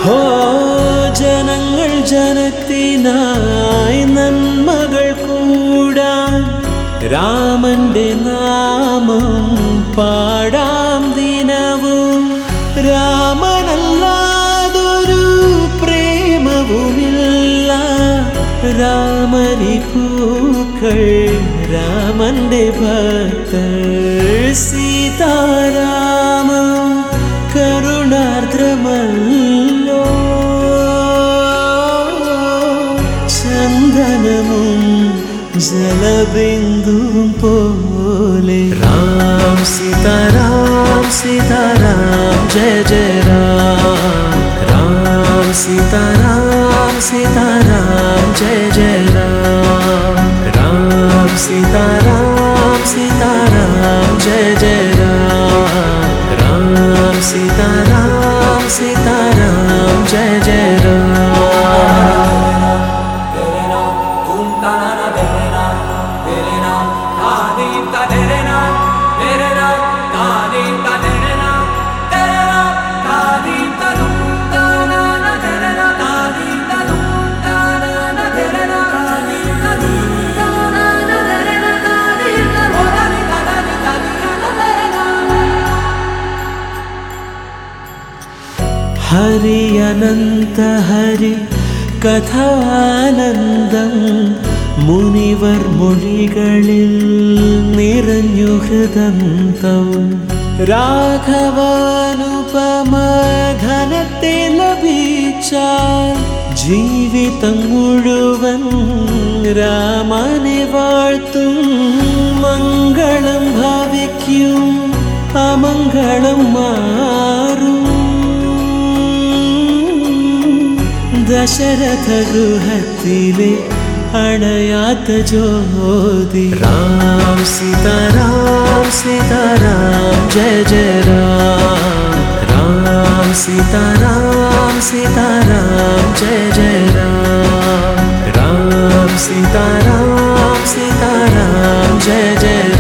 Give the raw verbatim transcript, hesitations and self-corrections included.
ഹോ ജനങ്ങൾ ജനത്തിനായി നന്മകൾ കൂടാൻ രാമന്റെ നാമം പാടാം ദിനവും. രാമനല്ലാതൊരു പ്രേമവുമില്ല, രാമനി പൂക്കൾ രാമന്റെ ഭക്തർ. സീതാരാമം കരുണാർദ്രമല്ലോ, ചന്ദനമും ജലബിന്ദുവും പോലെ. രാം സീതാരാം സീതാരാം ജയ ജയ രാം. രാം സീതാരാം സീതാരാം ജയ ജയ രാം. രാം സീതാരാം സീതാരാം ജയ ജയ രാം. രാം സീതാരാം സീതാരാം ജയ ജയ രാം. ഹരി അനന്ത ഹരി കഥാനന്ദം മുനിവർ മൊഴികളിൽ നിറഞ്ഞു ഹൃദന്തം. രാഘവാനുപമഘനത്തെ ലഭിച്ചാൽ ജീവിതം മുഴുവൻ രാമനെ വാഴ്ത്തും. മംഗളം ഭവിക്കും അമംഗളം മാറും. ദശരഥ ഗൃഹത്തിലെ അണയാത്ത ജ്യോതി. രാം സീതാരാം സീതാരാം ജയ ജയ രാം. രാം സീതാരാം സീതാരാം ജയ ജയ രാം. രാം സീതാരാം സീതാരാം ജയ ജയ